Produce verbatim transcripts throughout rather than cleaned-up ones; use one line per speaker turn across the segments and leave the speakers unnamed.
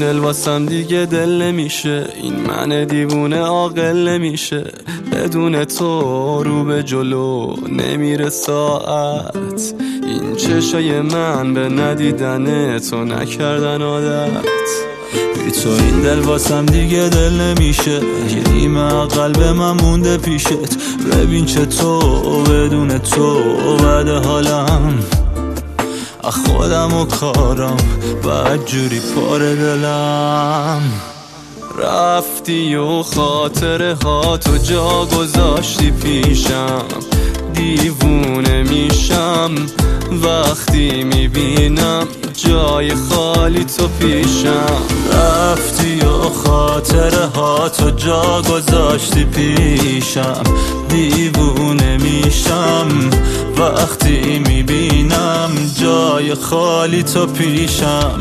دل واسم دیگه دل نمیشه، این من دیوونه عاقل نمیشه. بدون تو رو به جلو نمیره ساعت، این چشای من به ندیدن تو نکردن عادت.
بی تو این دل واسم دیگه دل نمیشه، یه نیمه قلب من مونده پیشت. ببین چه تو بدون تو بده حالم، خودم و کارم بد جوری پاره دلم.
رفتی و خاطره ها تو جا گذاشتی پیشم، دیوونه میشم وقتی میبینم جای خالی تو پیشم.
رفتی و خاطره ها تو جا گذاشتی پیشم، دیوونه میشم وقتی میبینم جای خالی تو پیشم.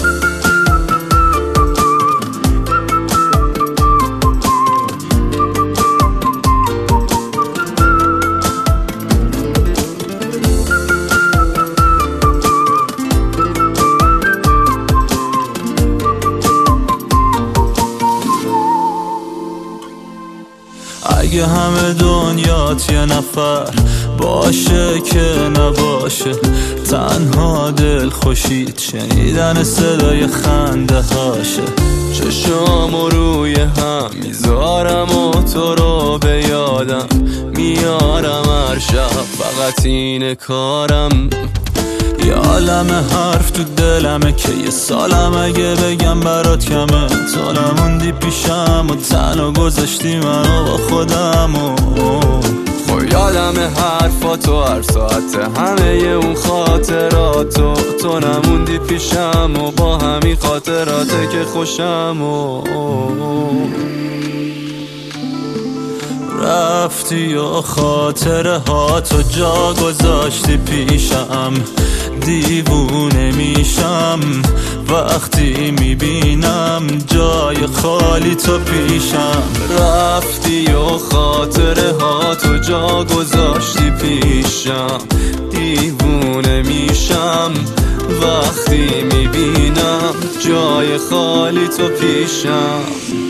اگه همه دنیات یه نفر باشه که نباشه، تنها دل خوشید شنیدن صدای خنده هاشه.
چشامو روی هم میذارم و تو رو به یادم میارم هر شب، فقط اینه کارم.
یه عالم حرف تو دلمه که یه سالم اگه بگم برات کمه. تو نموندی پیشم و تنها گذاشتی منو با خودم و
خب یادم حرفاتو هر ساعت، همه اون خاطراتو. تو نموندی پیشم و با همین خاطراته که خوشم و
رفتی و خاطره ها تو جا گذاشتی پیشم، دیوونه میشم وقتی میبینم جای خالی تو پیشم.
رفتی و خاطره ها تو جا گذاشتی پیشم، دیوونه میشم وقتی میبینم جای خالی تو پیشم.